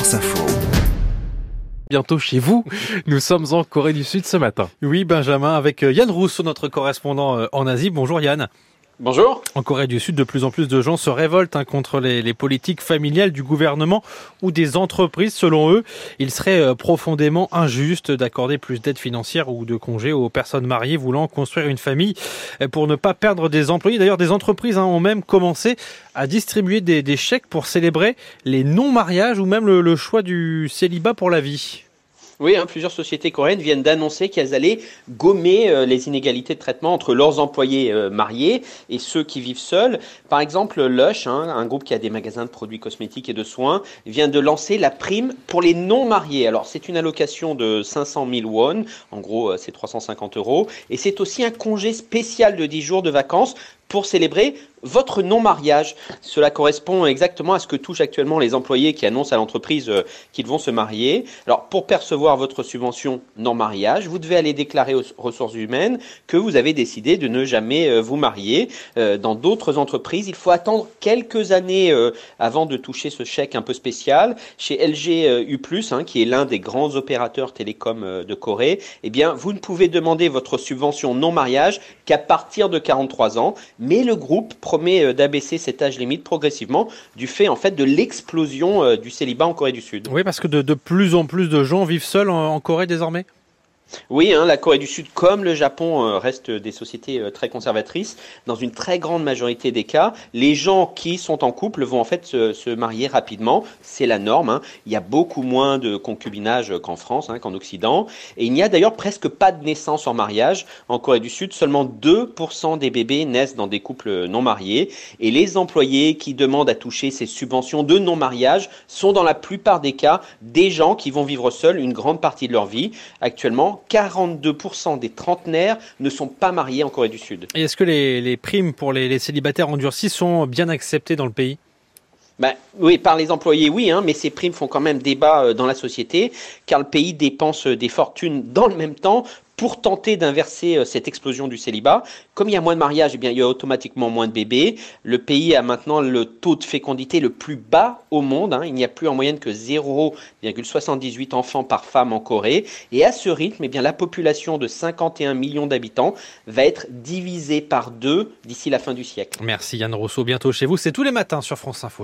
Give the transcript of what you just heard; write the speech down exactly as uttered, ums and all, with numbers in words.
France Info. Bientôt chez vous. Nous sommes en Corée du Sud ce matin. Oui, Benjamin, avec Yann Rousseau, notre correspondant en Asie. Bonjour Yann. Bonjour. En Corée du Sud, de plus en plus de gens se révoltent hein, contre les, les politiques familiales du gouvernement ou des entreprises. Selon eux, il serait euh, profondément injuste d'accorder plus d'aides financières ou de congés aux personnes mariées voulant construire une famille euh, pour ne pas perdre des employés. D'ailleurs, des entreprises hein, ont même commencé à distribuer des, des chèques pour célébrer les non-mariages ou même le, le choix du célibat pour la vie. Oui, hein, plusieurs sociétés coréennes viennent d'annoncer qu'elles allaient gommer euh, les inégalités de traitement entre leurs employés euh, mariés et ceux qui vivent seuls. Par exemple, Lush, hein, un groupe qui a des magasins de produits cosmétiques et de soins, vient de lancer la prime pour les non-mariés. Alors, c'est une allocation de cinq cent mille won, en gros, euh, c'est trois cent cinquante euros, et c'est aussi un congé spécial de dix jours de vacances pour célébrer votre non-mariage. Cela correspond exactement à ce que touchent actuellement les employés qui annoncent à l'entreprise euh, qu'ils vont se marier. Alors, pour percevoir votre subvention non-mariage, vous devez aller déclarer aux ressources humaines que vous avez décidé de ne jamais euh, vous marier. Euh, dans d'autres entreprises, il faut attendre quelques années euh, avant de toucher ce chèque un peu spécial. Chez L G U plus, hein, qui est l'un des grands opérateurs télécoms euh, de Corée, eh bien, vous ne pouvez demander votre subvention non-mariage qu'à partir de quarante-trois ans. Mais le groupe promet d'abaisser cet âge limite progressivement du fait en fait de l'explosion du célibat en Corée du Sud. Oui, parce que de, de plus en plus de gens vivent seuls en, en Corée désormais. Oui, hein, la Corée du Sud, comme le Japon, euh, restent des sociétés euh, très conservatrices. Dans une très grande majorité des cas, les gens qui sont en couple vont en fait se, se marier rapidement. C'est la norme. Hein. Il y a beaucoup moins de concubinage qu'en France, hein, qu'en Occident. Et il n'y a d'ailleurs presque pas de naissance en mariage. En Corée du Sud, seulement deux pour cent des bébés naissent dans des couples non mariés. Et les employés qui demandent à toucher ces subventions de non-mariage sont dans la plupart des cas des gens qui vont vivre seuls une grande partie de leur vie. Actuellement, quarante-deux pour cent des trentenaires ne sont pas mariés en Corée du Sud. Et est-ce que les, les primes pour les, les célibataires endurcis sont bien acceptées dans le pays ? Ben, oui, par les employés, oui, hein, mais ces primes font quand même débat dans la société, car le pays dépense des fortunes dans le même temps pour tenter d'inverser cette explosion du célibat. Comme il y a moins de mariages, eh bien, il y a automatiquement moins de bébés. Le pays a maintenant le taux de fécondité le plus bas au monde. Hein. Il n'y a plus en moyenne que zéro virgule soixante-dix-huit enfants par femme en Corée. Et à ce rythme, eh bien, la population de cinquante et un millions d'habitants va être divisée par deux d'ici la fin du siècle. Merci Yann Rousseau, bientôt chez vous. C'est tous les matins sur France Info.